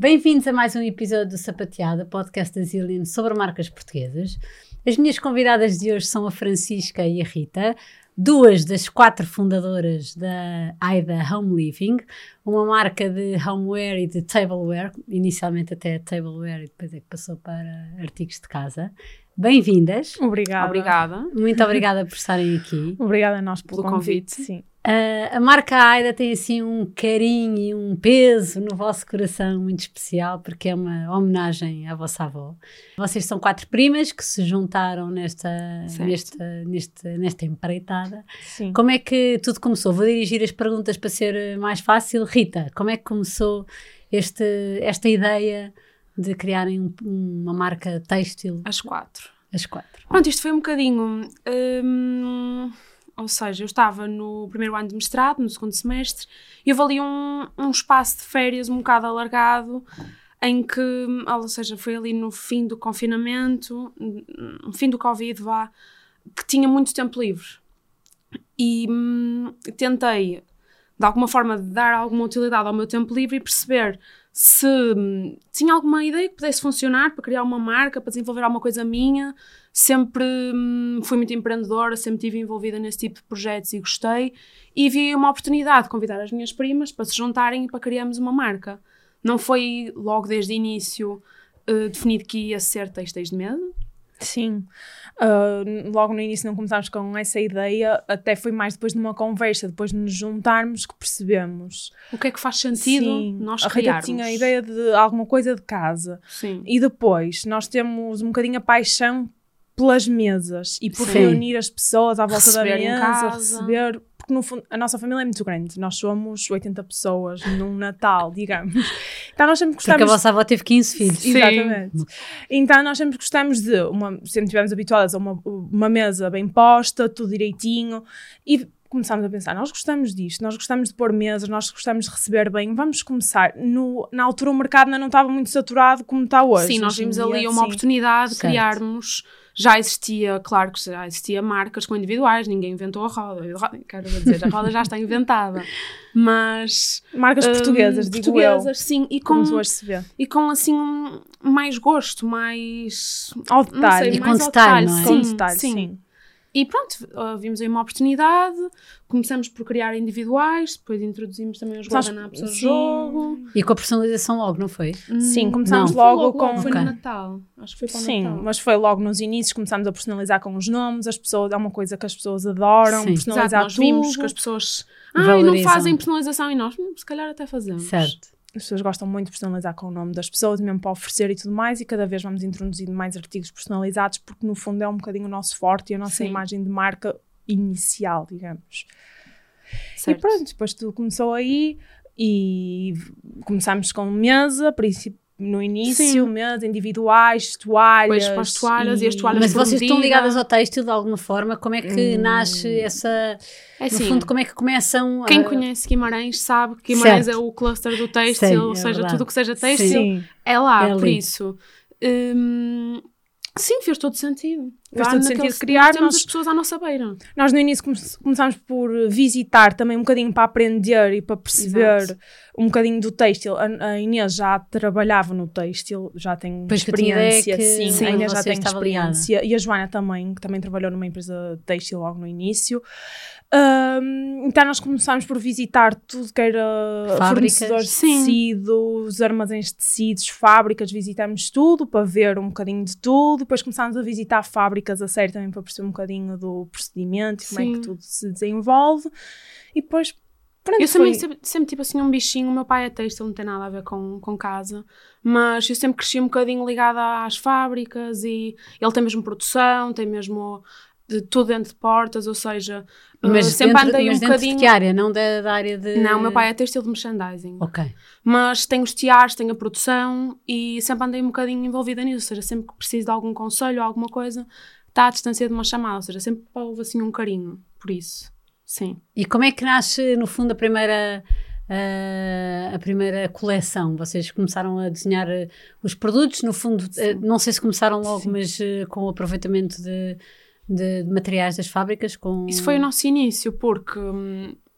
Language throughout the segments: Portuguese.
Bem-vindos a mais um episódio do Sapateada, podcast da Zillion sobre marcas portuguesas. As minhas convidadas de hoje são a Francisca e a Rita, duas das 4 fundadoras da AIDA Home Living, uma marca de homeware e de tableware, inicialmente até tableware e depois é que passou para artigos de casa. Bem-vindas. Obrigada. Muito obrigada por estarem aqui. Obrigada a nós pelo convite. Sim. A marca AIDA tem assim um carinho e um peso no vosso coração muito especial, porque é uma homenagem à vossa avó. Vocês são 4 primas que se juntaram nesta empreitada. Sim. Como é que tudo começou? Vou dirigir as perguntas para ser mais fácil. Rita, como é que começou esta ideia de criarem uma marca têxtil? As 4. Pronto, isto foi um bocadinho... ou seja, eu estava no primeiro ano de mestrado, no segundo semestre, e houve ali um espaço de férias um bocado alargado, em que, ou seja, foi ali no fim do confinamento, no fim do Covid, que tinha muito tempo livre. E tentei, de alguma forma, dar alguma utilidade ao meu tempo livre e perceber se tinha alguma ideia que pudesse funcionar para criar uma marca, para desenvolver alguma coisa minha. Sempre fui muito empreendedora, sempre estive envolvida nesse tipo de projetos e gostei, e vi uma oportunidade de convidar as minhas primas para se juntarem e para criarmos uma marca. Não foi logo desde o início definido que ia ser Têxteis de Mesa? Sim, logo no início não começámos com essa ideia, até foi mais depois de uma conversa, depois de nos juntarmos, que percebemos o que é que faz sentido. Sim, nós a Rita criarmos. tinha a ideia de alguma coisa de casa. Sim. E depois nós temos um bocadinho a paixão pelas mesas e por Sim. reunir as pessoas à volta da Receber em mesa, casa. receber, porque no fundo a nossa família é muito grande, nós somos 80 pessoas num Natal, digamos. Então nós sempre gostamos... Porque a vossa avó teve 15 filhos. Sim. Exatamente. Então nós sempre gostamos de, sempre estivemos habituadas a uma mesa bem posta, tudo direitinho, e começámos a pensar, nós gostamos disto, nós gostamos de pôr mesas, nós gostamos de receber bem, vamos começar. Na altura o mercado ainda não estava muito saturado como está hoje. Sim, nós Hoje em vimos dia, ali uma oportunidade de Certo. criarmos. Já existia, claro que já existia marcas com individuais, ninguém inventou a roda. Quero dizer, a roda já está inventada. Mas... marcas portuguesas, digo eu. Sim, Como hoje se vê. e com assim mais gosto, mais... Ao detalhe. Não sei, E mais com ao detalhe, não é? Com Sim, detalhe, sim. sim. E pronto, vimos aí uma oportunidade, começamos por criar individuais, depois introduzimos também os guardanapos ao sim. jogo. E com a personalização logo, não foi? Sim, começámos Não. logo com... Foi Ok. no Natal, acho que foi para o Sim, Natal. mas foi logo nos inícios, começámos a personalizar com os nomes, as pessoas, é uma coisa que as pessoas adoram, Sim. personalizar Exato, nós tudo. vimos que as pessoas não Valorizam. fazem personalização e nós, se calhar até fazemos. Certo. As pessoas gostam muito de personalizar com o nome das pessoas, mesmo para oferecer e tudo mais, e cada vez vamos introduzindo mais artigos personalizados, porque no fundo é um bocadinho o nosso forte e a nossa Sim. imagem de marca inicial, digamos. Certo. E pronto, depois tudo começou aí e começámos com mesa, no início, Sim. mesa, individuais, toalhas. Depois para as toalhas e as toalhas Mas por vocês estão medida. ligadas ao têxtil de alguma forma? Como é que nasce essa... É No assim, fundo, como é que começam... quem conhece Guimarães sabe que Guimarães Certo. é o cluster do têxtil, Sim, ou é seja, verdade. tudo o que seja têxtil Sim. é lá, É por ali. isso. Sim, fez todo sentido. Fez Lá todo naquele- sentido criar, nós temos nós- as pessoas à nossa beira. Nós no início começámos por visitar também um bocadinho para aprender e para perceber Exato. um bocadinho do têxtil. A Inês já trabalhava no têxtil, já tem Pois que eu tive ideia experiência, que sim, a Inês já você tem estava ligada. experiência. E a Joana também, que também trabalhou numa empresa de têxtil logo no início. Então nós começámos por visitar tudo que era Fábricas. fornecedores de Sim. tecidos, armazéns de tecidos, fábricas, visitamos tudo para ver um bocadinho de tudo. Depois começámos a visitar fábricas a sério também para perceber um bocadinho do procedimento e como é Sim. que tudo se desenvolve. E depois, pronto, Eu também foi... sempre tive assim um bichinho. O meu pai é têxtil, não tem nada a ver com casa, mas eu sempre cresci um bocadinho ligada às fábricas e ele tem mesmo produção, tem mesmo de tudo dentro de portas, ou seja, Mas sempre dentro, andei mas um dentro bocadinho... de que área? Não da área de... Não, o meu pai é têxtil de merchandising. Ok. Mas tenho os tiares, tenho a produção e sempre andei um bocadinho envolvida nisso, ou seja, sempre que preciso de algum conselho ou alguma coisa, está à distância de uma chamada, ou seja, sempre houve assim um carinho, por isso, sim. E como é que nasce, no fundo, a primeira coleção? Vocês começaram a desenhar os produtos, no fundo, não sei se começaram logo, mas com o aproveitamento de materiais das fábricas? Isso foi o nosso início, porque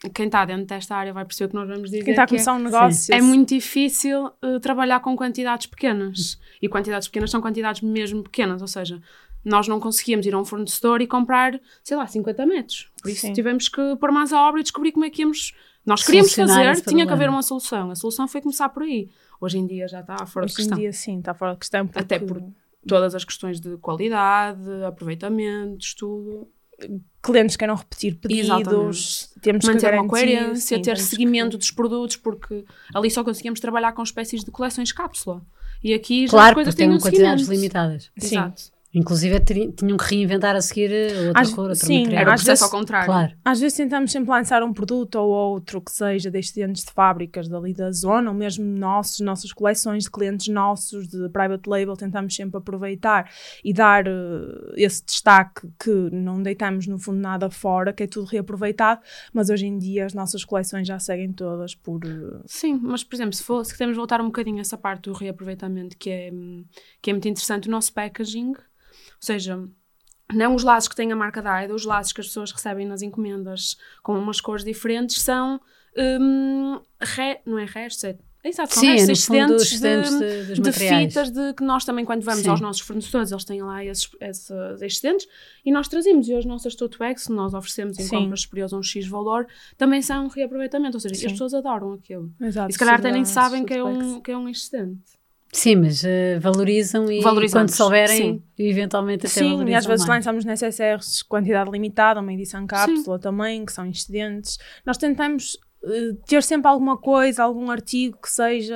quem está dentro desta área vai perceber que nós vamos dizer Quem está a que começar um negócio. é muito difícil trabalhar com quantidades pequenas. E quantidades pequenas são quantidades mesmo pequenas, ou seja, nós não conseguíamos ir a um fornecedor e comprar, sei lá, 50 metros. Por isso tivemos que pôr mais à obra e descobrir como é que íamos... Nós queríamos fazer, tinha que haver uma solução. A solução foi começar por aí. Hoje em dia já está fora de questão. Hoje em dia sim, está fora de questão. Até por todas as questões de qualidade, aproveitamentos, tudo... Clientes queiram repetir pedidos, temos manter que garantir, uma coerência, sim, ter seguimento dos produtos, porque ali só conseguíamos trabalhar com espécies de coleções cápsula. E aqui já as coisas têm um quantidades limitadas. Sim. Exato. Inclusive tinham que reinventar a seguir outra cor, outro material. Era o processo ao contrário. Claro. Às vezes tentamos sempre lançar um produto ou outro que seja de excedentes de fábricas dali da zona, ou mesmo nossas coleções de clientes nossos, de private label, tentamos sempre aproveitar e dar esse destaque que não deitamos no fundo nada fora, que é tudo reaproveitado, mas hoje em dia as nossas coleções já seguem todas por... Sim, mas por exemplo, se queremos voltar um bocadinho a essa parte do reaproveitamento, que é muito interessante, o nosso packaging, ou seja, não os laços que têm a marca da AIDA, os laços que as pessoas recebem nas encomendas com umas cores diferentes são não é restos, exato, são restos excedentes de fitas que nós também quando vamos aos nossos fornecedores eles têm lá esses excedentes e nós trazemos, e as nossas tote bags que nós oferecemos em compras superiores a um X valor também são um reaproveitamento, ou seja, as pessoas adoram aquilo. Exato, e se calhar até nem sabem que é um excedente. Sim, mas valorizam e quando souberem, eventualmente até valorizam. Sim, e às vezes mais. lançamos nas SSRs quantidade limitada, uma edição cápsula também, que são excedentes. Nós tentamos ter sempre alguma coisa, algum artigo que seja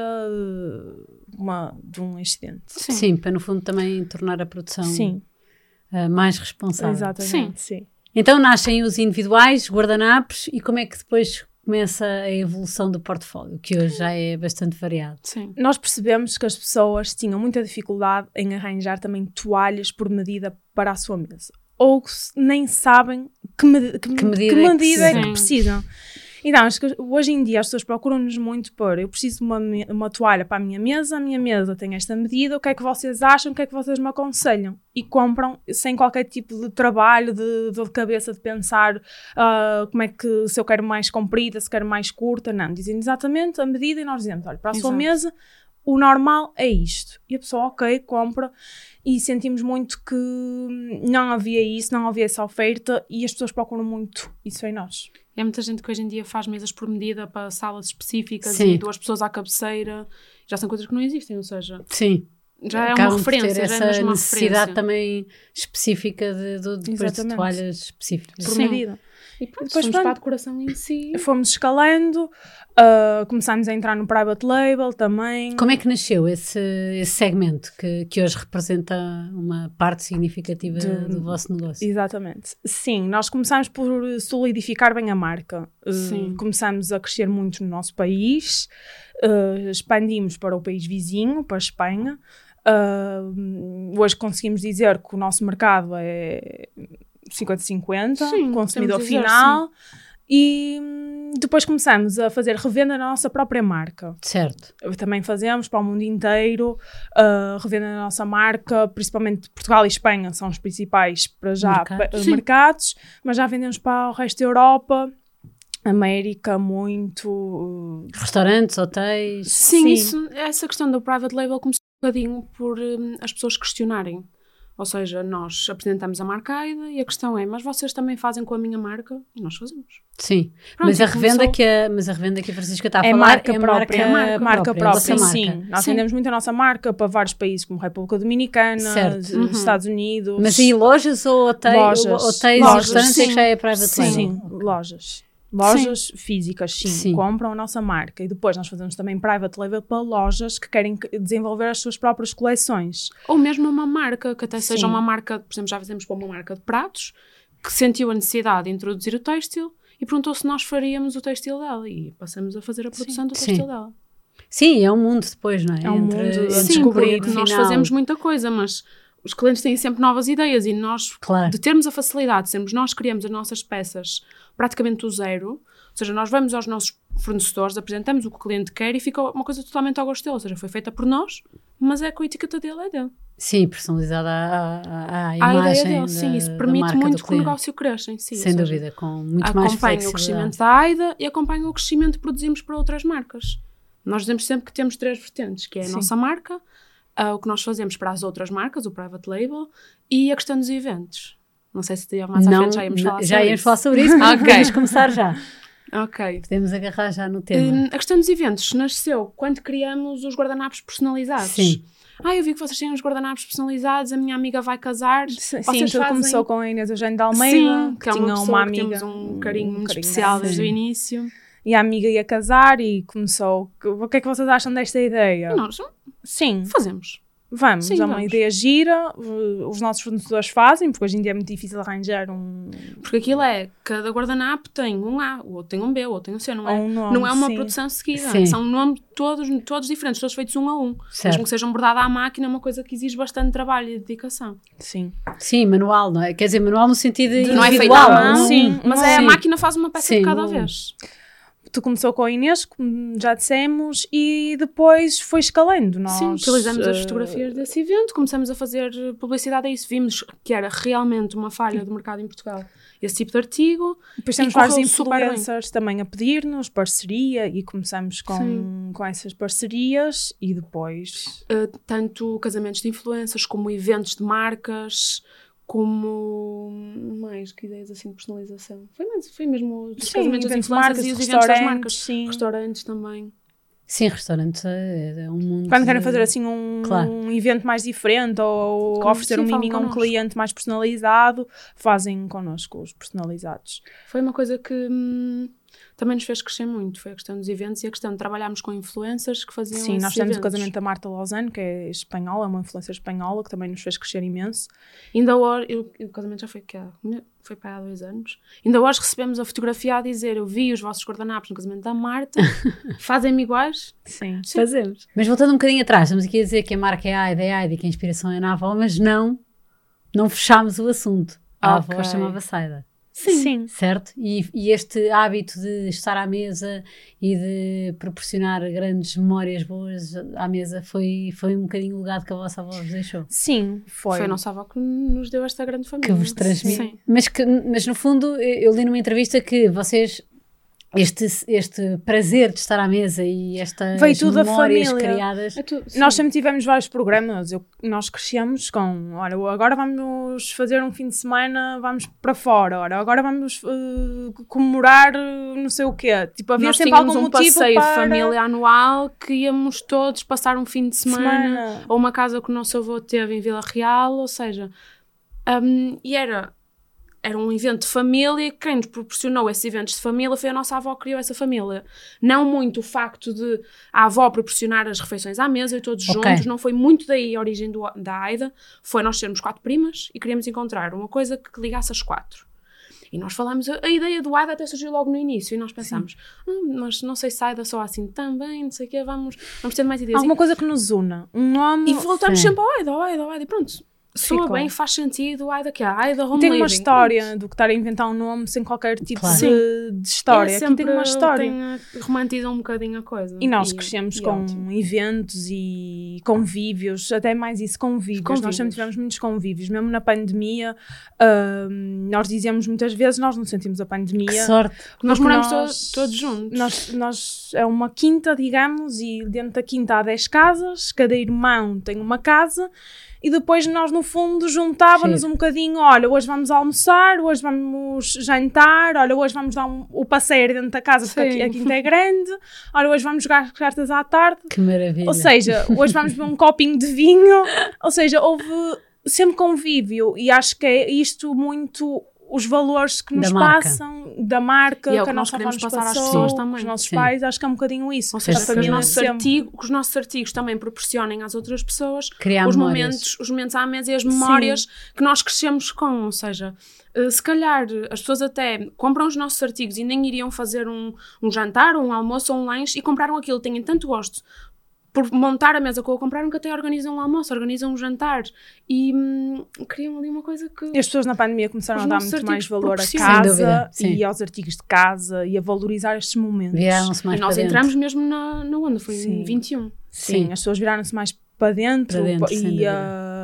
de um excedente. Sim, para no fundo também tornar a produção mais responsável. Exatamente, sim. Então nascem os individuais, guardanapos, e como é que depois começa a evolução do portfólio, que hoje já é bastante variado? Sim. Nós percebemos que as pessoas tinham muita dificuldade em arranjar também toalhas por medida para a sua mesa. Ou nem sabem que medida é que precisam. Então, acho que hoje em dia as pessoas procuram-nos muito por eu preciso de uma toalha para a minha mesa tem esta medida, o que é que vocês acham, o que é que vocês me aconselham? E compram sem qualquer tipo de trabalho, de dor de cabeça, de pensar como é que, se eu quero mais comprida, se quero mais curta, não. Dizem exatamente a medida e nós dizemos, olha, para a sua mesa o normal é isto. E a pessoa, ok, compra. E sentimos muito que não havia isso, não havia essa oferta e as pessoas procuram muito isso em nós. E há muita gente que hoje em dia faz mesas por medida para salas específicas e 2 pessoas à cabeceira. Já são coisas que não existem, ou seja... Sim. Já é uma referência, já é uma necessidade também específica depois de toalhas específicas. Por medida. E depois para a decoração em si. Fomos escalando, começámos a entrar no private label também. Como é que nasceu esse segmento que hoje representa uma parte significativa do vosso negócio? Exatamente. Sim, nós começámos por solidificar bem a marca. Começámos a crescer muito no nosso país, expandimos para o país vizinho, para a Espanha. Hoje conseguimos dizer que o nosso mercado é 50-50, consumidor final, e depois começamos a fazer revenda na nossa própria marca. Certo. Também fazemos para o mundo inteiro, revenda na nossa marca, principalmente Portugal e Espanha são os principais para já mercados, mas já vendemos para o resto da Europa, América, muito... Restaurantes, hotéis... Sim. Essa questão do private label começou um bocadinho por as pessoas questionarem. Ou seja, nós apresentamos a marca AIDA e a questão é, mas vocês também fazem com a minha marca? E nós fazemos. Sim, pronto, mas a revenda que a Francisca está a falar marca própria. Marca própria, sim. Nós vendemos muito a nossa marca para vários países, como República Dominicana, Estados Unidos. Mas aí lojas ou hotéis e restaurantes já é private label? Sim, lojas físicas, sim, compram a nossa marca. E depois nós fazemos também private label para lojas que querem desenvolver as suas próprias coleções. Ou mesmo uma marca, que até seja uma marca, por exemplo, já fizemos para uma marca de pratos, que sentiu a necessidade de introduzir o têxtil e perguntou se nós faríamos o têxtil dela. E passamos a fazer a produção do têxtil dela. Sim, é um mundo depois, não é? É um mundo a descobrir. Nós fazemos muita coisa, mas... Os clientes têm sempre novas ideias e nós, de termos a facilidade, de sermos nós que criamos as nossas peças praticamente do zero, ou seja, nós vamos aos nossos fornecedores, apresentamos o que o cliente quer e fica uma coisa totalmente ao gosto dele, ou seja, foi feita por nós, mas é com a etiqueta dele, é dele. Sim, personalizada à A imagem ideia dele, sim, isso permite marca muito do que o cliente. negócio cresça em si. Sem ou seja, dúvida, com muito mais acompanha flexibilidade. o crescimento da AIDA e acompanha o crescimento que produzimos para outras marcas. Nós dizemos sempre que temos 3 vertentes, que é a Sim. nossa marca, o que nós fazemos para as outras marcas, o private label, e a questão dos eventos. Não sei se mais à frente já íamos falar sobre isso. falar sobre isso, mas podemos começar já. Ok. Podemos agarrar já no tema. A questão dos eventos nasceu quando criamos os guardanapos personalizados. Sim. Eu vi que vocês têm os guardanapos personalizados, a minha amiga vai casar. Sim, Vocês tudo fazem... começou com a Inês Eugênio de Almeida, Sim, que é tinha pessoa uma que amiga. temos um carinho muito especial desde o início. E a amiga ia casar e começou. O que é que vocês acham desta ideia? Nós Sim, fazemos. vamos. Sim, É uma vamos. ideia gira. Os nossos fornecedores fazem, porque hoje em dia é muito difícil arranjar Porque aquilo cada guardanapo tem um A, o outro tem um B, o outro tem um C, não é? um nome. Não é uma sim. produção seguida. Sim. São nomes todos diferentes, todos feitos 1 a 1. Certo. Mesmo que sejam bordados à máquina, é uma coisa que exige bastante trabalho e dedicação. Sim. Sim, manual, não é? Quer dizer, manual no sentido Não é feito individual. à mão, sim. mas Sim. a máquina faz uma peça Sim, de cada não- vez. Tu começou com a Inês, como já dissemos, e depois foi escalando. Nós, Sim, utilizamos as fotografias desse evento, começamos a fazer publicidade a isso. Vimos que era realmente uma falha do mercado em Portugal esse tipo de artigo. Depois E temos vários correu super bem. influencers também a pedir-nos parceria e começamos com essas parcerias e depois... Tanto casamentos de influencers, como eventos de marcas, como mais que ideias assim de personalização. Foi mesmo os casamentos de eventos de influencers marcas, e os eventos das restaurantes, marcas. sim. Restaurantes também. Sim, restaurantes é um mundo. Quando querem fazer assim Claro. um evento mais diferente ou Como- oferecer sim, um falam miminho a um connosco. cliente mais personalizado, fazem connosco os personalizados. Foi uma coisa que também nos fez crescer muito. Foi a questão dos eventos e a questão de trabalharmos com influencers que faziam Sim, nós esses temos o eventos. casamento da Marta Lozano, que é espanhola, é uma influencer espanhola que também nos fez crescer imenso. Ainda hoje, o casamento já foi para há 2 anos. Ainda hoje recebemos a fotografia a dizer: eu vi os vossos guardanapos no casamento da Marta, fazem-me iguais. Sim. Fazemos. Mas voltando um bocadinho atrás, estamos aqui a dizer que a marca é a AIDA e que a inspiração é na avó, mas não fechámos o assunto. A Ok. avó chamava-se AIDA. Sim. Certo? E este hábito de estar à mesa e de proporcionar grandes memórias boas à mesa foi um bocadinho o legado que a vossa avó vos deixou. Sim, Foi a nossa avó que nos deu esta grande família. Que vos transmite. Sim. Mas no fundo, eu li numa entrevista que vocês, este prazer de estar à mesa e estas Veio tudo da memórias família. criadas. Nós sempre tivemos vários programas, nós crescemos com, olha, agora vamos fazer um fim de semana, vamos para fora, olha, agora vamos comemorar não sei o quê. Tipo, havia Nós sempre tínhamos algum um motivo passeio para... de família anual que íamos todos passar um fim de semana ou uma casa que o nosso avô teve em Vila Real, ou seja, e era um evento de família. Quem nos proporcionou esses eventos de família foi a nossa avó que criou essa família. Não muito o facto de a avó proporcionar as refeições à mesa e todos juntos, não foi muito daí a origem da AIDA, foi nós sermos 4 primas e queríamos encontrar uma coisa que ligasse as 4. E nós falámos, a ideia do AIDA até surgiu logo no início e nós pensámos, mas não sei se a AIDA só assim também, não sei o quê, vamos ter mais ideias. Alguma coisa que nos una, um nome... E voltamos Sim. sempre ao AIDA, e pronto. Soa Ficou. bem, faz sentido, AIDA que é a AIDA Home Tem uma Living, história pronto. do que estar a inventar um nome sem qualquer tipo Claro. de história. É Aqui sempre, tem uma história. romantiza um bocadinho a coisa. E nós crescemos com ótimo. eventos e convívios, até mais isso, convívios. Nós sempre tivemos muitos convívios, mesmo na pandemia. Nós dizíamos muitas vezes, nós não sentimos a pandemia. Que sorte. Nós porque moramos todos juntos. Nós é uma quinta, digamos, e dentro da quinta há 10 casas, cada irmão tem uma casa. E depois nós, no fundo, juntávamos um bocadinho, olha, hoje vamos almoçar, hoje vamos jantar, olha, hoje vamos dar o passeio dentro da casa, porque a quinta é grande, olha, hoje vamos jogar cartas à tarde. Que maravilha. Ou seja, hoje vamos beber um copinho de vinho, ou seja, houve sempre convívio, e acho que é isto muito... os valores que nos passam, da marca, e é o que a que nós nossa avó queremos nos passar às passou, pessoas também. os nossos Sim. pais, acho que é um bocadinho isso. Ou seja, A família que os nossos artigos também proporcionem às outras pessoas Criar os memórias. momentos à mesa e as memórias que nós crescemos com. Ou seja, se calhar as pessoas até compram os nossos artigos e nem iriam fazer um jantar, um almoço ou um lanche e compraram aquilo, têm tanto gosto por montar a mesa com o compraram que até organizam um almoço, organizam um jantar e criam ali uma coisa que... E as pessoas na pandemia começaram Os a dar nossos muito mais artigos valor à proporcionam. Sem casa dúvida, sim. e aos artigos de casa e a valorizar estes momentos. Viraram-se mais E nós para dentro. entramos mesmo na onda, foi Sim. em 21. Sim, as pessoas viraram-se mais para dentro, Para dentro, sem e dúvida.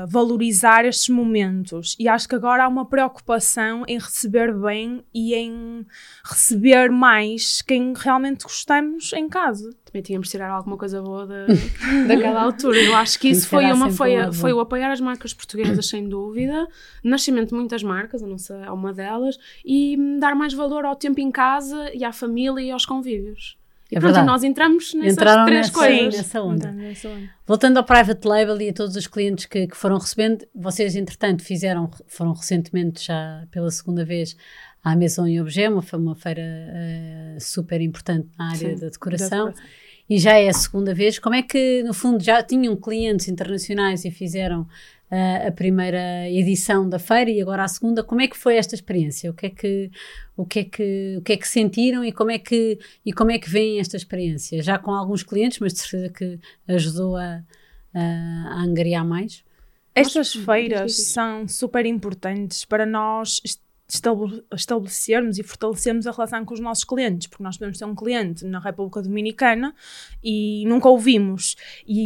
valorizar estes momentos, e acho que agora há uma preocupação em receber bem e em receber mais quem realmente gostamos em casa. Também tínhamos de tirar alguma coisa boa daquela altura. Eu acho que isso foi o apoiar as marcas portuguesas, sem dúvida, nascimento de muitas marcas, a nossa é uma delas, e dar mais valor ao tempo em casa e à família e aos convívios. E pronto, e nós entramos nessas três coisas. Nessa onda. Voltando ao private label e a todos os clientes que foram recebendo, vocês entretanto foram recentemente já pela segunda vez à Maison & Objet, uma feira super importante na área da decoração, e já é a segunda vez. Como é que no fundo já tinham clientes internacionais e fizeram a primeira edição da feira e agora a segunda? Como é que foi esta experiência? O que é que sentiram e como é que veem esta experiência? Já com alguns clientes, mas de certeza que ajudou a angariar mais? Estas feiras são super importantes para nós estabelecermos e fortalecermos a relação com os nossos clientes, porque nós podemos ter um cliente na República Dominicana e nunca ouvimos,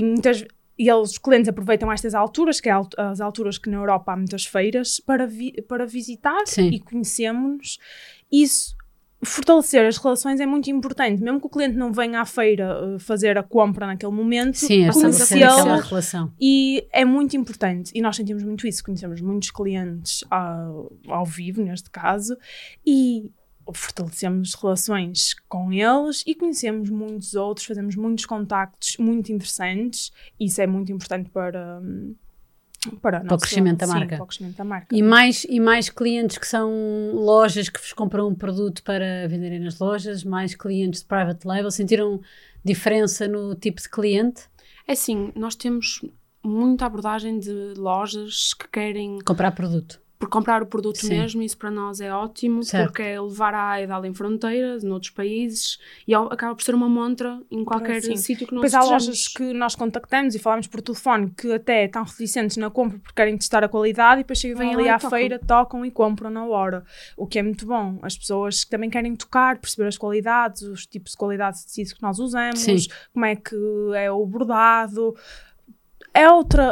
e os clientes aproveitam estas alturas, que é as alturas que na Europa há muitas feiras, para visitar. Sim. E conhecemos-nos. Isso, fortalecer as relações é muito importante. Mesmo que o cliente não venha à feira fazer a compra naquele momento, conhecê-lo, relação. E é muito importante. E nós sentimos muito isso. Conhecemos muitos clientes ao vivo, neste caso, e fortalecemos relações com eles e conhecemos muitos outros, fazemos muitos contactos muito interessantes. Isso é muito importante para o crescimento da marca. Para o crescimento da marca. E mais clientes que são lojas que vos compram um produto para venderem nas lojas, mais clientes de private label, sentiram diferença no tipo de cliente? É sim, nós temos muita abordagem de lojas que querem comprar produto. Por comprar o produto mesmo, isso para nós é ótimo, certo. Porque é levar a AIDA além fronteiras, noutros países, e acaba por ser uma montra em qualquer sítio que nós estejamos. Depois há lojas que nós contactamos e falamos por telefone que até estão reticentes na compra porque querem testar a qualidade e depois vêm ali à feira, tocam e compram na hora, o que é muito bom. As pessoas que também querem tocar, perceber as qualidades, os tipos de qualidade de tecido que nós usamos, como é que é o bordado, é outro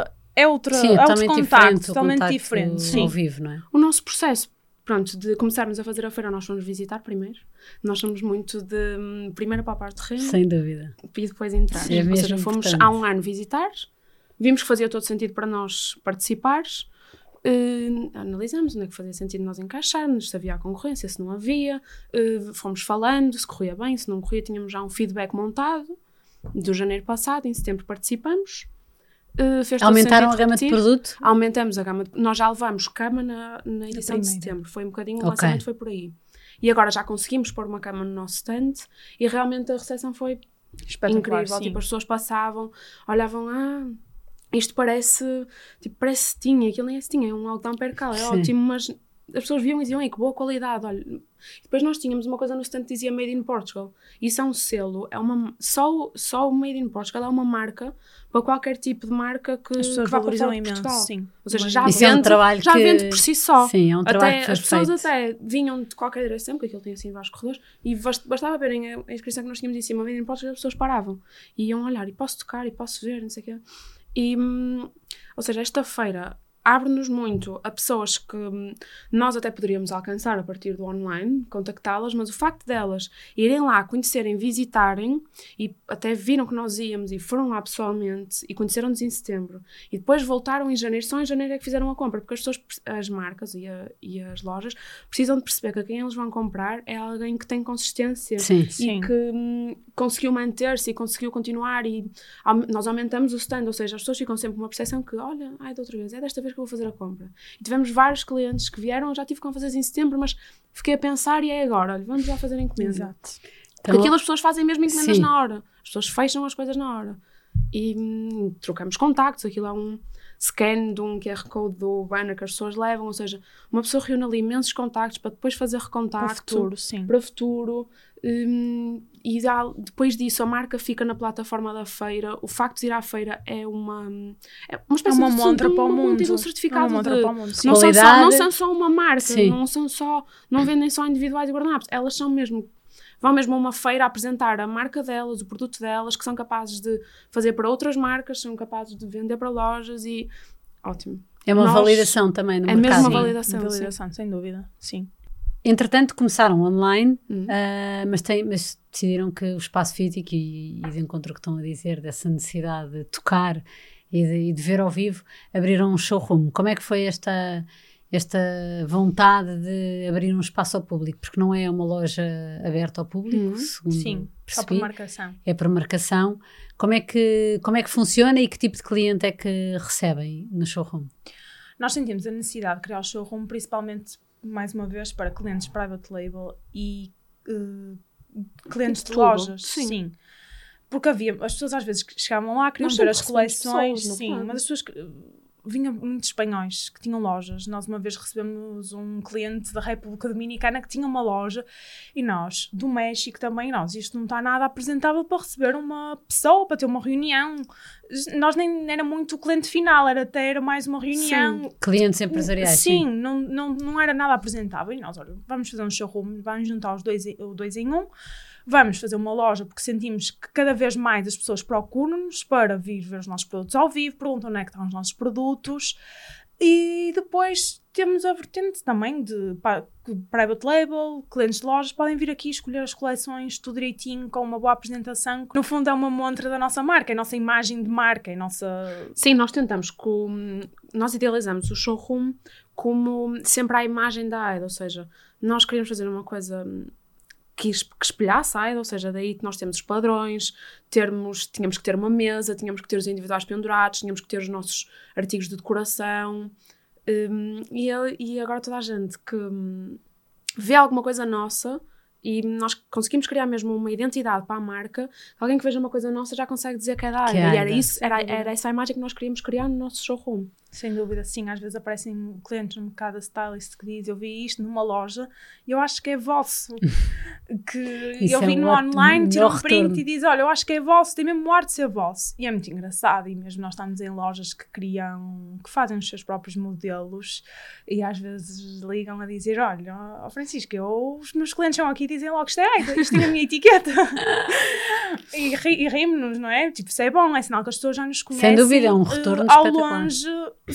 contacto, totalmente diferente. Ao vivo, não é? O nosso processo, pronto, de começarmos a fazer a feira, nós fomos visitar primeiro. Nós somos muito de primeiro palpar terreno. Sem dúvida. E depois entrar. Sim, ou seja, fomos há um ano visitar, vimos que fazia todo sentido para nós participar, analisamos onde é que fazia sentido nós encaixarmos, se havia concorrência, se não havia, fomos falando, se corria bem, se não corria, tínhamos já um feedback montado. Do janeiro passado, em setembro participamos. Aumentaram a gama de produto? Aumentamos a gama de... Nós já levamos cama na edição de setembro. Foi um bocadinho, o lançamento foi por aí. E agora já conseguimos pôr uma cama no nosso stand e realmente a recepção foi incrível. Tipo, as pessoas passavam, olhavam, isto parece tinha, aquilo nem é tinha, é um algodão percal, é ótimo, mas as pessoas viam e diziam, que boa qualidade, olha. Depois nós tínhamos uma coisa no stand que dizia Made in Portugal. Isso é um selo, só o Made in Portugal é uma marca para qualquer tipo de marca que vá para fora de Portugal. Sim. Ou seja, já vende por si só. Sim, é um trabalho que as pessoas até vinham de qualquer direção, porque aquilo tem assim vários corredores, e bastava verem a inscrição que nós tínhamos em cima, Made in Portugal, as pessoas paravam e iam olhar, e posso tocar, e posso ver, não sei o quê. E, ou seja, esta feira abre-nos muito a pessoas que nós até poderíamos alcançar a partir do online, contactá-las, mas o facto delas irem lá, conhecerem, visitarem, e até viram que nós íamos e foram lá pessoalmente e conheceram-nos em setembro e depois voltaram em janeiro, só em janeiro é que fizeram a compra, porque as pessoas, as marcas e as lojas precisam de perceber que a quem eles vão comprar é alguém que tem consistência e que conseguiu manter-se e conseguiu continuar, e nós aumentamos o stand, ou seja, as pessoas ficam sempre com uma percepção que, olha, da outra vez, é desta vez que eu vou fazer a compra. E tivemos vários clientes que vieram, já tive com fazer em setembro, mas fiquei a pensar e é agora, olha, vamos já fazer encomenda. Exato. Porque aquilo as pessoas fazem mesmo encomendas na hora. As pessoas fecham as coisas na hora. E trocamos contactos, aquilo é um scan de um QR Code do banner que as pessoas levam, ou seja, uma pessoa reúne ali imensos contactos para depois fazer recontacto para o futuro. E depois disso a marca fica na plataforma da feira. O facto de ir à feira é uma espécie de montra para o mundo, um certificado para o mundo. Não são só uma marca, não vendem só individuais e guardanapos, elas são mesmo, vão mesmo a uma feira a apresentar a marca delas, o produto delas, que são capazes de fazer para outras marcas, são capazes de vender para lojas, e ótimo. É uma validação também no mercado. É mesmo uma Sim. validação, Validação, sem dúvida, sim. Entretanto, começaram online, mas decidiram que o espaço físico e de encontro que estão a dizer, dessa necessidade de tocar e de ver ao vivo, abriram um showroom. Como é que foi esta vontade de abrir um espaço ao público? Porque não é uma loja aberta ao público, segundo Sim, só por percebi. marcação. É por marcação. Como é que funciona e que tipo de cliente é que recebem no showroom? Nós sentimos a necessidade de criar o showroom principalmente, mais uma vez, para clientes private label e clientes de Tudo. lojas. Sim. Porque as pessoas às vezes chegavam lá, queriam Nós ver sempre as coleções, recebemos pessoas, sim, não é? mas as pessoas vinham muitos espanhóis que tinham lojas. Nós uma vez recebemos um cliente da República Dominicana que tinha uma loja e nós, do México também, isto não está nada apresentável para receber uma pessoa, para ter uma reunião. Nós nem era muito o cliente final, era mais uma reunião. Sim. Clientes empresariais, sim. Sim, não era nada apresentável. E nós, olha, vamos fazer um showroom, vamos juntar o dois em um. Vamos fazer uma loja porque sentimos que cada vez mais as pessoas procuram-nos para vir ver os nossos produtos ao vivo, perguntam onde é que estão os nossos produtos e depois temos a vertente também de private label, clientes de lojas podem vir aqui escolher as coleções tudo direitinho, com uma boa apresentação, que no fundo é uma montra da nossa marca, é a nossa imagem de marca, é a nossa... Sim, nós tentamos, nós idealizamos o showroom como sempre a imagem da AIDA, ou seja, nós queríamos fazer uma coisa... que espelhasse a AIDA, ou seja, daí que nós temos os padrões, tínhamos que ter uma mesa, tínhamos que ter os individuais pendurados, tínhamos que ter os nossos artigos de decoração, e agora toda a gente que vê alguma coisa nossa, e nós conseguimos criar mesmo uma identidade para a marca, alguém que veja uma coisa nossa já consegue dizer que é da AIDA, e era essa a imagem que nós queríamos criar no nosso showroom. Sem dúvida, sim. Às vezes aparecem clientes no mercado stylist que dizem, eu vi isto numa loja e eu acho que é vosso. Que eu vi no online, tiro um print e diz, olha, eu acho que é vosso, tem mesmo ar de ser vosso. E é muito engraçado. E mesmo nós estamos em lojas que fazem os seus próprios modelos e às vezes ligam a dizer, olha, Francisca, os meus clientes são aqui e dizem logo, isto tem a minha etiqueta. E rimos-nos, não é? Tipo, isso é bom, é sinal que as pessoas já nos conhecem. Sem dúvida, é um retorno ao espetacular. longe,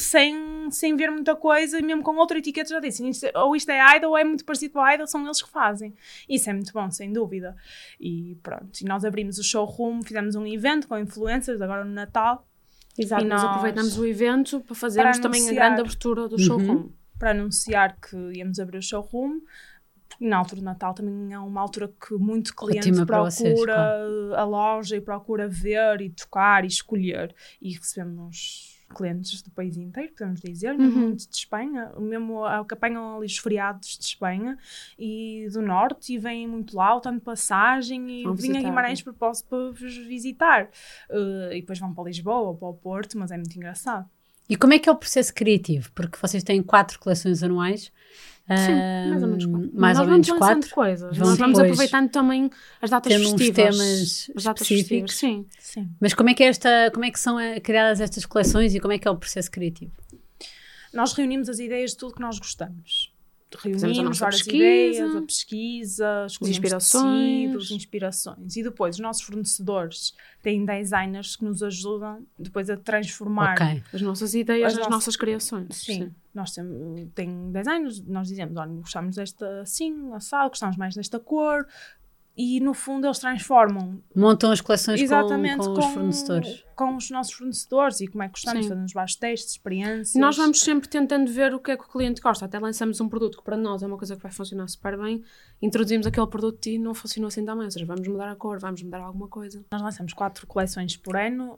sem ver muita coisa, e mesmo com outra etiqueta já dizem, ou isto é AIDA ou é muito parecido com a AIDA, são eles que fazem. Isso é muito bom, sem dúvida. E pronto, e nós abrimos o showroom, fizemos um evento com influencers agora no Natal. Exato, nós aproveitamos o evento para fazermos também a grande abertura do showroom. Para anunciar que íamos abrir o showroom. Na altura do Natal também é uma altura que muito cliente procura vocês, claro. A loja e procura ver e tocar e escolher. E recebemos clientes do país inteiro, podemos dizer, muito de Espanha, mesmo que apanham ali os feriados de Espanha e do Norte e vêm muito lá, estão de passagem e vêm a Guimarães para vos visitar. E depois vão para Lisboa ou para o Porto, mas é muito engraçado. E como é que é o processo criativo? Porque vocês têm 4 coleções anuais. Sim, mais ou menos 4. Mais ou menos 4. Coisas. Nós vamos aproveitando também as datas festivas. Temas as datas específicos. Sim. Mas como é que são criadas estas coleções e como é que é o processo criativo? Nós reunimos as ideias de tudo que nós gostamos. Reunimos várias ideias, a pesquisa, as inspirações. E depois os nossos fornecedores têm designers que nos ajudam depois a transformar as nossas ideias nas nossas criações. Sim. Nós temos designers, nós dizemos, olha, gostamos desta assim, assado, gostamos mais desta cor. E no fundo eles transformam. Montam as coleções com os fornecedores. Com os nossos fornecedores e como é que gostamos, fazemos vários testes, experiências. Nós vamos sempre tentando ver o que é que o cliente gosta. Até lançamos um produto que para nós é uma coisa que vai funcionar super bem. Introduzimos aquele produto e não funcionou assim tão bem. Ou seja, vamos mudar a cor, vamos mudar alguma coisa. Nós lançamos 4 coleções por ano,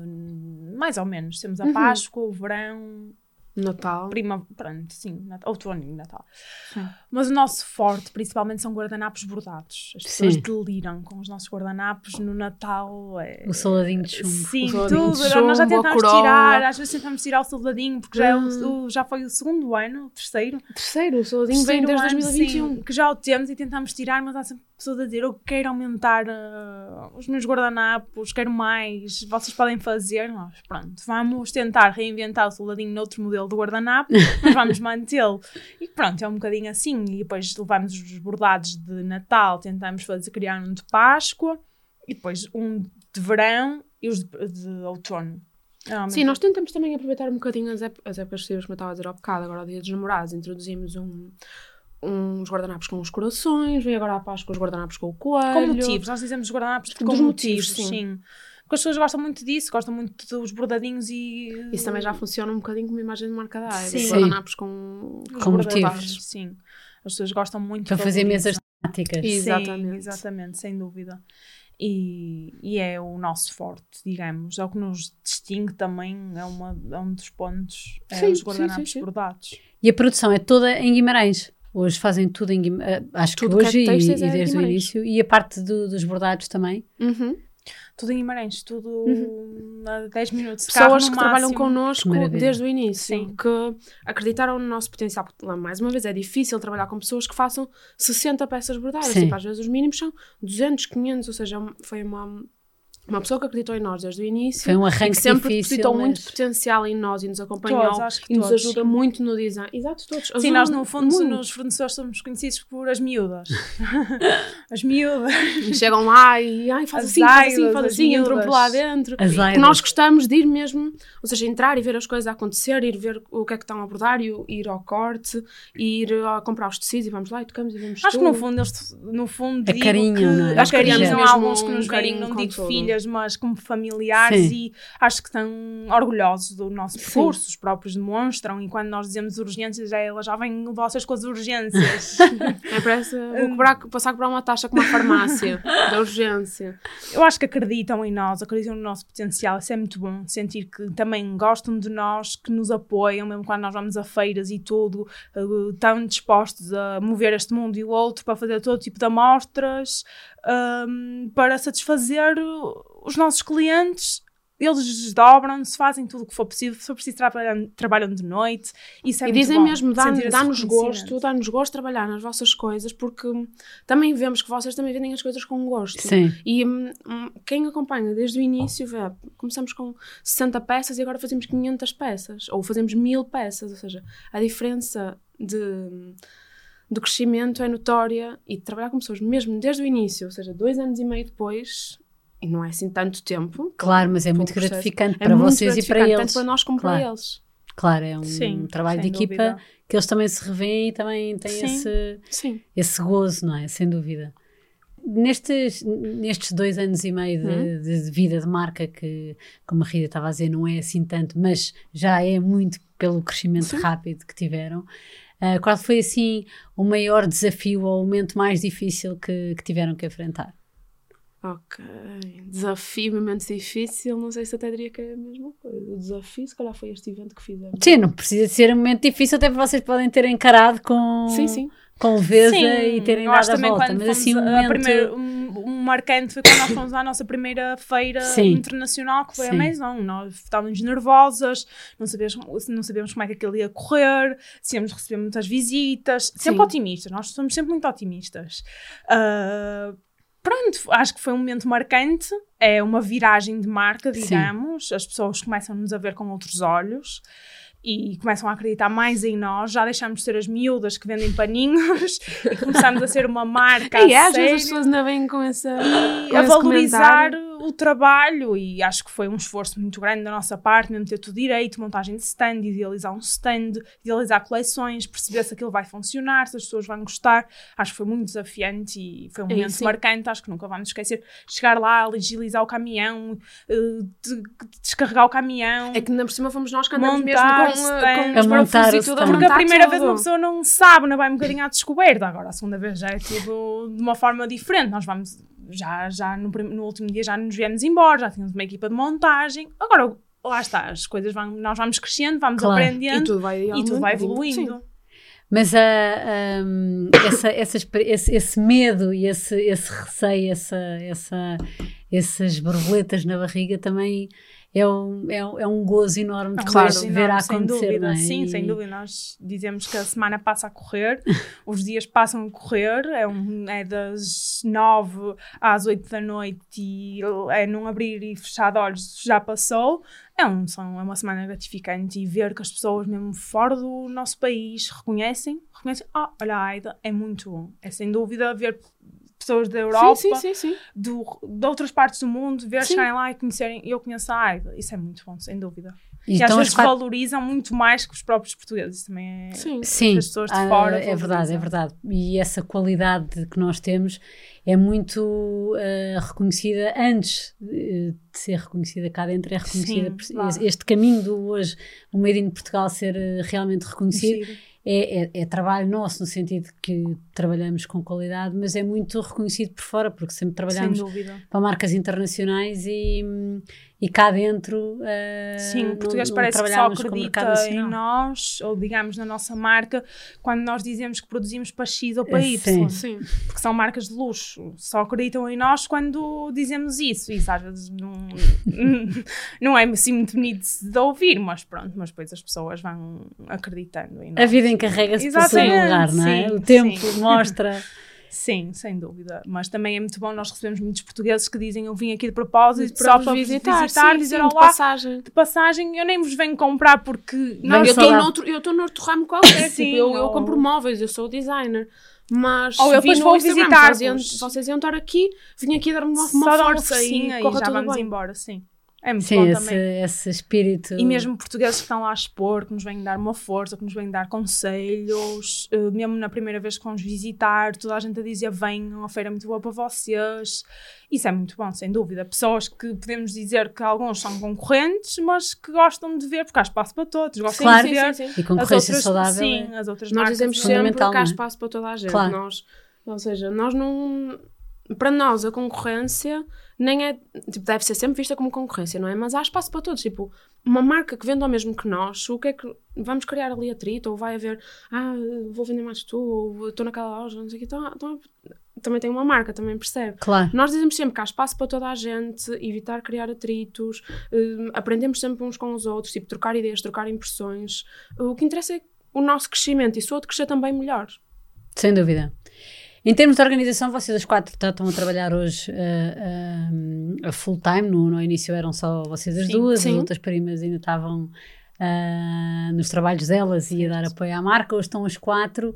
mais ou menos. Temos a Páscoa, o verão... Natal. Outono e Natal. Sim. Mas o nosso forte, principalmente, são guardanapos bordados. As pessoas deliram com os nossos guardanapos no Natal. O soldadinho de chumbo. Sim, tudo. Nós já tentamos tirar, às vezes tentamos tirar o soldadinho, porque já foi o segundo ano, o terceiro. O soldadinho vem desde 2021. Sim, que já o temos e tentamos tirar, mas há sempre pessoas a dizer, eu quero aumentar os meus guardanapos, quero mais, vocês podem fazer. Nós, pronto, vamos tentar reinventar o soldadinho noutro modelo do guardanapo, mas vamos mantê-lo. E pronto, é um bocadinho assim. E depois levamos os bordados de Natal, tentamos criar um de Páscoa, e depois um de verão e os de outono. Sim, nós tentamos também aproveitar um bocadinho as épocas festivas, como eu estava a dizer há bocado, agora o Dia dos Namorados, introduzimos uns guardanapos com os corações, vem agora a Páscoa os guardanapos com o coelho. Com motivos, nós dizemos guardanapos com motivos, sim. Porque as pessoas gostam muito disso, gostam muito dos bordadinhos e... Isso também já funciona um bocadinho como imagem de marca da AIDA. Sim. Guardanapos com motivos. Sim, as pessoas gostam muito. Para fazer mesas temáticas. Sim, exatamente, sem dúvida. E é o nosso forte, digamos. É o que nos distingue também, é um dos pontos, os guardanapos bordados. E a produção é toda em Guimarães? Hoje fazem tudo em Guimarães? Acho que hoje e desde o início. E a parte dos bordados também? Tudo em Guimarães, tudo a 10 minutos de pessoas carro que no trabalham máximo. connosco desde o início, Sim. que acreditaram no nosso potencial, porque lá, mais uma vez, é difícil trabalhar com pessoas que façam 60 peças bordadas, tipo, às vezes os mínimos são 200, 500, ou seja, foi uma pessoa que acreditou em nós desde o início. Foi um arranque que sempre difícil, depositou muito potencial em nós e nos acompanhou e nos ajuda muito no design. Exato, todos. Sim, nós no fundo, nos fornecedores somos conhecidos por as miúdas. As miúdas. Chegam lá e faz assim, entram por lá dentro. Que nós gostamos de ir mesmo, ou seja, entrar e ver as coisas a acontecer, ir ver o que é que estão a abordar, e ir ao corte, ir a comprar os tecidos e vamos lá e tocamos e vemos Acho que no fundo a carinho, não é? Acho que carinho, há alguns que nos veem, não digo filhas, mas como familiares. Sim. E acho que estão orgulhosos do nosso percurso, os próprios demonstram, e quando nós dizemos urgências, elas já vêm vocês com as urgências. Parece, passar a cobrar uma taxa com uma farmácia da urgência. Eu acho que acreditam em nós, acreditam no nosso potencial, isso é muito bom, sentir que também gostam de nós, que nos apoiam, mesmo quando nós vamos a feiras e tudo, estão dispostos a mover este mundo e o outro, para fazer todo tipo de amostras, para satisfazer os nossos clientes. Eles desdobram-se, fazem tudo o que for possível, se for preciso trabalham de noite. Isso é e muito dizem bom, mesmo, dá-nos gosto trabalhar nas vossas coisas, porque também vemos que vocês também vendem as coisas com gosto. Sim. E quem acompanha desde o início vê, começamos com 60 peças e agora fazemos 500 peças, ou fazemos 1000 peças, ou seja, a diferença do crescimento é notória, e de trabalhar com pessoas mesmo desde o início, ou seja, 2 anos e meio depois. E não é assim tanto tempo. Claro, mas é muito gratificante para vocês e para eles. Tanto para nós como para eles. Claro, é um trabalho de equipa que eles também se revêem e também têm esse gozo, não é? Sem dúvida. Nestes 2 anos e meio de vida de marca, que, como a Rita estava a dizer, não é assim tanto, mas já é muito pelo crescimento rápido que tiveram. Qual foi, assim, o maior desafio ou o momento mais difícil que tiveram que enfrentar? Ok, desafio, momento difícil, não sei se até diria que é a mesma coisa. O desafio, se calhar, foi este evento que fizemos. Sim, não precisa de ser um momento difícil, até vocês podem ter encarado com leveza e terem dado a volta. Mas assim, um marcante foi quando nós fomos à nossa primeira feira internacional, que foi a Maison. Nós estávamos nervosas, não sabíamos como é que aquilo ia correr, se íamos receber muitas visitas, sempre otimistas, nós somos sempre muito otimistas. Pronto, acho que foi um momento marcante, é uma viragem de marca, digamos, as pessoas começam-nos a ver com outros olhos e começam a acreditar mais em nós, já deixámos de ser as miúdas que vendem paninhos e começámos a ser uma marca e às vezes as pessoas ainda vêm com a valorizar o trabalho, e acho que foi um esforço muito grande da nossa parte, mesmo ter tudo direito, montagem de stand, idealizar um stand, idealizar coleções, perceber se aquilo vai funcionar, se as pessoas vão gostar. Acho que foi muito desafiante e foi um momento marcante, acho que nunca vamos esquecer. Chegar lá, agilizar o caminhão, descarregar o caminhão. É que na por cima fomos nós que andamos mesmo com a montar o stand. Porque a primeira vez uma pessoa não sabe, não vai um bocadinho à descoberta. Agora a segunda vez já é tudo de uma forma diferente. Nós vamos, já no último dia já nos viemos embora, já tínhamos uma equipa de montagem. Agora lá está, as coisas nós vamos crescendo, vamos aprendendo e tudo vai evoluindo. Sim. Mas esse medo e esse receio, essas borboletas na barriga também é um gozo enorme de ver a acontecer, não é? Sim, sem dúvida. Nós dizemos que a semana passa a correr, os dias passam a correr, é das 9 às 8 da noite e é num abrir e fechar de olhos, já passou. É uma semana gratificante, e ver que as pessoas mesmo fora do nosso país reconhecem, olha, a AIDA é muito bom. É sem dúvida ver pessoas da Europa, sim. de outras partes do mundo, ver chegarem lá e conhecerem, eu conheço a AIDA, isso é muito bom, sem dúvida. E às vezes valorizam muito mais que os próprios portugueses, isso também é sim, as pessoas de fora é verdade, e essa qualidade que nós temos é muito reconhecida antes de ser reconhecida cá dentro, é reconhecida claro. Este caminho do hoje, o Made in Portugal ser realmente reconhecido. É trabalho nosso, no sentido que trabalhamos com qualidade, mas é muito reconhecido por fora, porque sempre trabalhamos para marcas internacionais e cá dentro sim, o português parece que só acredita em nós, ou digamos na nossa marca, quando nós dizemos que produzimos para X ou para Y, sim. Porque são marcas de luxo, só acreditam em nós quando dizemos isso às vezes não é assim muito bonito de ouvir, mas pronto, mas depois as pessoas vão acreditando em nós. A vida encarrega-se para o seu lugar, não é? O tempo mostra... Sim, sem dúvida. Mas também é muito bom, nós recebemos muitos portugueses que dizem eu vim aqui de propósito só para visitar dizer olá, de passagem. Eu nem vos venho comprar porque... Não, eu estou noutro ramo qualquer, sim, tipo, eu compro móveis, eu sou designer. Mas ou eu depois vou visitar vocês iam estar aqui, vim aqui dar-me uma força e já vamos embora, sim. É muito bom também. Esse espírito. E mesmo portugueses que estão lá a expor, que nos vêm dar uma força, que nos vêm dar conselhos, mesmo na primeira vez que vamos visitar, toda a gente a dizer venham, a feira é muito boa para vocês. Isso é muito bom, sem dúvida. Pessoas que podemos dizer que alguns são concorrentes, mas que gostam de ver, porque há espaço para todos, gostam de ver. Sim. E concorrência saudável. Sim, as outras nós dizemos sempre que há é? espaço para toda a gente. Claro. Ou seja, nós não... Para nós, a concorrência nem é... Tipo, deve ser sempre vista como concorrência, não é? Mas há espaço para todos. Tipo, uma marca que vende ao mesmo que nós, o que é que... Vamos criar ali atrito, ou vai haver... vou vender mais que tu, ou estou naquela loja, não sei o quê. Então, também tem uma marca, também percebe. Claro. Nós dizemos sempre que há espaço para toda a gente, evitar criar atritos, aprendemos sempre uns com os outros, tipo, trocar ideias, trocar impressões. O que interessa é o nosso crescimento, e se o outro crescer também melhor. Sem dúvida. Em termos de organização, vocês as 4 estão a trabalhar hoje a full time, no início eram só vocês as duas, as outras primas ainda estavam nos trabalhos delas e a dar apoio à marca, hoje estão as 4.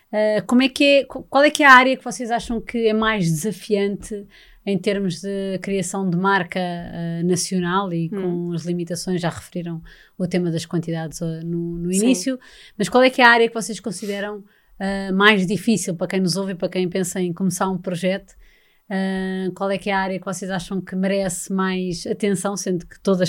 Qual é que é a área que vocês acham que é mais desafiante em termos de criação de marca nacional e com as limitações, já referiram o tema das quantidades no início, mas qual é que é a área que vocês consideram mais difícil para quem nos ouve e para quem pensa em começar um projeto? Qual é que é a área que vocês acham que merece mais atenção, sendo que todas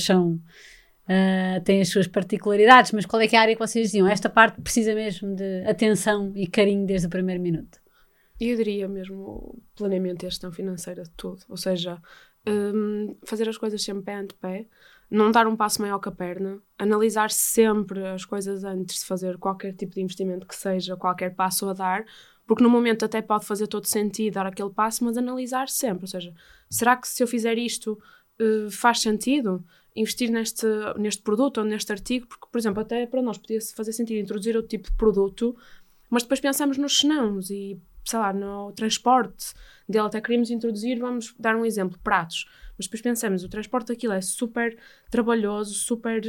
têm as suas particularidades, mas qual é que é a área que vocês diziam? Esta parte precisa mesmo de atenção e carinho desde o primeiro minuto. Eu diria mesmo o planeamento e a gestão financeira de tudo, ou seja, fazer as coisas sempre pé ante pé, não dar um passo maior que a perna, analisar sempre as coisas antes de fazer qualquer tipo de investimento que seja, qualquer passo a dar, porque no momento até pode fazer todo sentido dar aquele passo, mas analisar sempre, ou seja, será que se eu fizer isto faz sentido investir neste produto ou neste artigo? Porque, por exemplo, até para nós podia fazer sentido introduzir outro tipo de produto, mas depois pensamos nos senãos e, sei lá, no transporte dele até queríamos introduzir, vamos dar um exemplo, pratos. Mas depois pensamos, o transporte daquilo é super trabalhoso, super...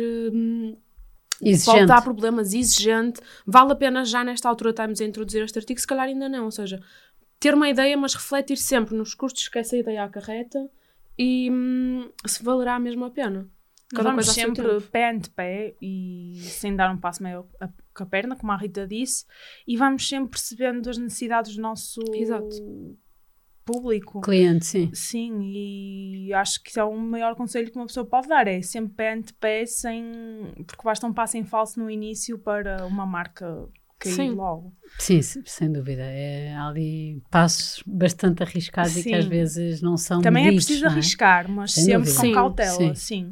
pode dar problemas, exigente. Vale a pena já nesta altura estarmos a introduzir este artigo? Se calhar ainda não. Ou seja, ter uma ideia, mas refletir sempre nos custos que essa ideia acarreta e se valerá mesmo a pena. Cada vamos sempre pé ante pé e sem dar um passo maior que a perna, como a Rita disse, e vamos sempre percebendo as necessidades do nosso... Exato. Público. Cliente, sim. Sim, e acho que isso é o maior conselho que uma pessoa pode dar, é sempre pé ante pé, porque basta um passo em falso no início para uma marca cair logo. Sim, sem dúvida. Há ali passos bastante arriscados e que às vezes não são também medidos, é preciso arriscar, mas sem sempre dúvida. com cautela, sim.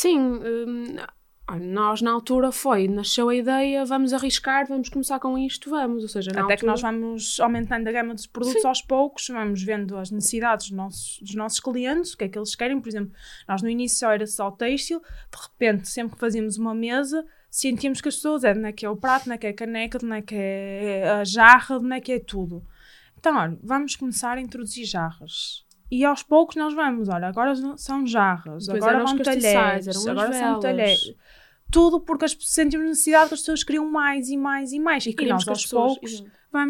Nós na altura nasceu a ideia, vamos arriscar, vamos começar com isto, vamos, ou seja, até que nós vamos aumentando a gama dos produtos aos poucos, vamos vendo as necessidades dos nossos clientes, o que é que eles querem. Por exemplo, nós no início só era só têxtil, de repente sempre que fazíamos uma mesa sentíamos que as pessoas onde é que é o prato, onde é que é a caneca, onde é que é a jarra, onde é que é tudo. Então, olha, vamos começar a introduzir jarras. E aos poucos nós vamos, olha, agora são jarras, depois agora vão talheres, agora são talheres. Tudo porque sentimos necessidade que as pessoas queriam mais e mais e mais. E nós aos poucos vamos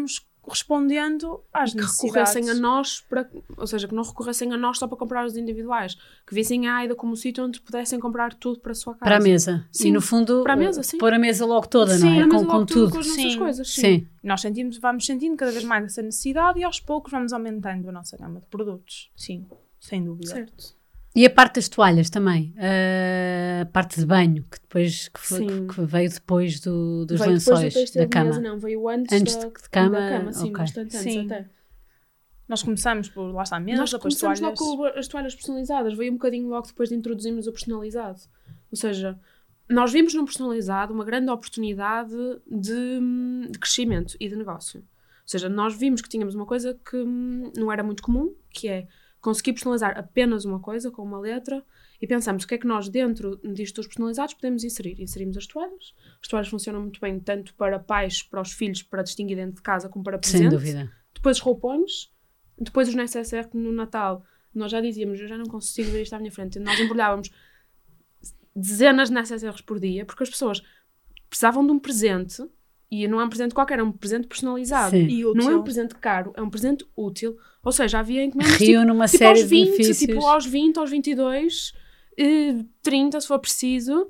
correspondendo às que necessidades. recorressem a nós, ou seja, que não recorressem a nós só para comprar os individuais, que vissem a AIDA como um sítio onde pudessem comprar tudo para a sua casa. Para a mesa. Sim, E no fundo, para a mesa, sim. pôr a mesa logo toda, Sim, não é? Para a mesa Com logo tudo, tudo. com as nossas Sim. coisas. Sim. Nós vamos sentindo cada vez mais essa necessidade e aos poucos vamos aumentando a nossa gama de produtos. Sim, sem dúvida. Certo. E a parte das toalhas também, a parte de banho, que depois Sim. que veio depois dos Veio depois lençóis do têxtil da de cama. mesa, não, veio antes Antes da, de cama, da cama, sim, ok. bastante antes Sim. até. Nós começamos por, lá está, a mesa, Nós depois começamos toalhas. logo com as toalhas personalizadas, veio um bocadinho logo depois de introduzirmos o personalizado. Ou seja, nós vimos no personalizado uma grande oportunidade de crescimento e de negócio. Ou seja, nós vimos que tínhamos uma coisa que não era muito comum, que é conseguir personalizar apenas uma coisa com uma letra, e pensamos o que é que nós dentro disto dos personalizados podemos inserir. Inserimos as toalhas. As toalhas funcionam muito bem tanto para pais, para os filhos, para distinguir dentro de casa, como para presente. Sem dúvida. Depois os roupões, depois os necessaires que no Natal nós já dizíamos, eu já não consigo ver isto à minha frente, nós embrulhávamos dezenas de necessaires por dia, porque as pessoas precisavam de um presente, e não é um presente qualquer, é um presente personalizado. Sim. E útil. Não é um presente caro, é um presente útil. Ou seja, havia encomendas Rio numa tipo série aos 20, de benefícios. tipo aos 20, aos 22, 30 se for preciso,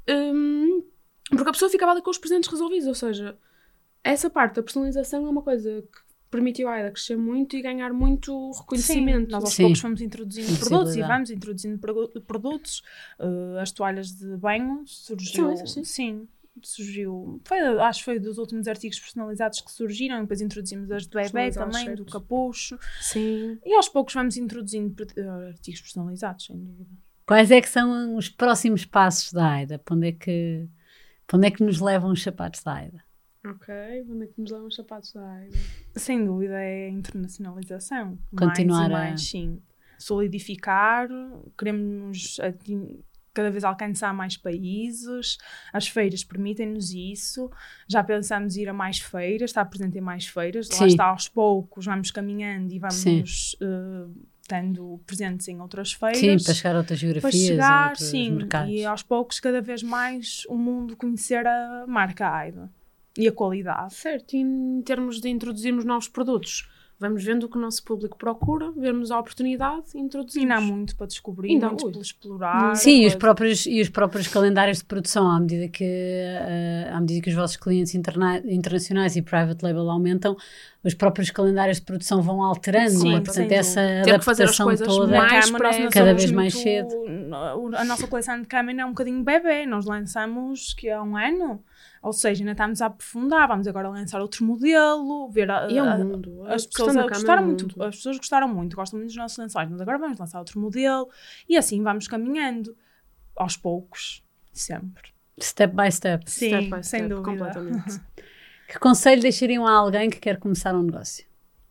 porque a pessoa ficava ali com os presentes resolvidos. Ou seja, essa parte da personalização é uma coisa que permitiu a AIDA crescer muito e ganhar muito reconhecimento. Sim, nós aos Sim. poucos fomos introduzindo produtos e Visibilidade. vamos introduzindo produtos. As toalhas de banho surgiu. São essas, sim. Sim, surgiu. Acho que foi dos últimos artigos personalizados que surgiram. Depois introduzimos as do bebê Personalizados, também, certo. do capucho. Sim. E aos poucos vamos introduzindo artigos personalizados, sem dúvida. Quais é que são os próximos passos da AIDA? Para onde é que nos levam os sapatos da AIDA? Ok, onde é que nos levam os sapatos da AIDA? Sem dúvida é a internacionalização. Continuar mais e a- mais, sim. Solidificar, queremos cada vez alcançar mais países, as feiras permitem-nos isso, já pensamos ir a mais feiras, estar presente em mais feiras, lá Sim. está, aos poucos vamos caminhando e vamos Sim. tendo presentes em outras feiras. Sim, para chegar a outras Para geografias, a chegar, outros sim, mercados. e aos poucos cada vez mais o mundo conhecer a marca AIDA e a qualidade. Certo, e em termos de introduzirmos novos produtos, vamos vendo o que o nosso público procura, vermos a oportunidade e introduzimos. Ainda há muito para descobrir, Ainda há muito muito. para explorar. Sim, e coisa. os próprios calendários de produção, à medida que os vossos clientes internacionais e private label aumentam, os próprios calendários de produção vão alterando, Sim, não é? sem Portanto, dúvida. essa Ter que fazer as adaptação coisas toda, Na mais cama, para- nós não cada somos vez mais muito- A nossa coleção de cama ainda é um bocadinho bebê. Nós lançamos que há um ano, ou seja, ainda estamos a aprofundar. Vamos agora lançar outro modelo, ver E é um mundo. as A pessoas questão da cama gostaram é um muito, mundo. as pessoas gostaram muito, gostam muito dos nossos lençóis, mas agora vamos lançar outro modelo e assim vamos caminhando aos poucos, sempre. step by step. Sim, Step by sem step, dúvida. completamente. Que conselho deixariam a alguém que quer começar um negócio?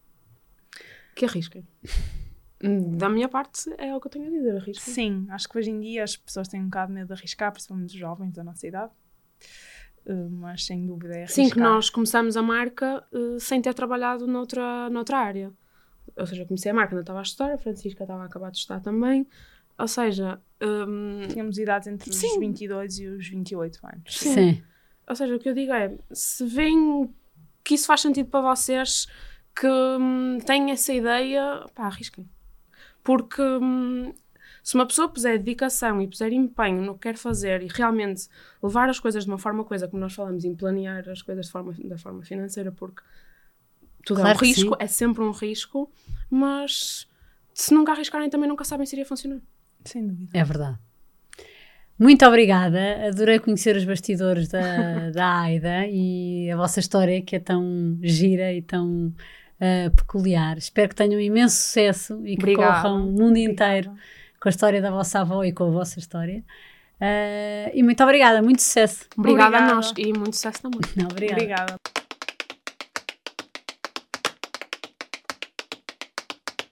Que arrisquem. Da minha parte, é o que eu tenho a dizer, arrisquem. Sim, acho que hoje em dia as pessoas têm um bocado de medo de arriscar, principalmente os jovens da nossa idade. Mas sem dúvida é arriscar. Sim, que nós começamos a marca sem ter trabalhado noutra área. Ou seja, eu comecei a marca, ainda estava a estudar, a Francisca estava a acabar de estudar também. Ou seja, Tínhamos idades entre os Sim. 22 e os 28 anos. Sim. ou seja, o que eu digo é, se veem que isso faz sentido para vocês, que têm essa ideia, pá, arrisquem. Porque se uma pessoa puser dedicação e puser empenho no que quer fazer e realmente levar as coisas de uma forma coisa, como nós falamos, em planear as coisas da forma financeira, porque tudo Claro é um que risco, sim. é sempre um risco, mas se nunca arriscarem também nunca sabem se iria funcionar. Sem dúvida. É verdade. Muito obrigada, adorei conhecer os bastidores da AIDA e a vossa história, que é tão gira e tão peculiar. Espero que tenham imenso sucesso e que Obrigada. corram o mundo inteiro com a história da vossa avó e com a vossa história. E muito obrigada, muito sucesso. Obrigada a Obrigada. nós e muito sucesso na música. Obrigada. Obrigada.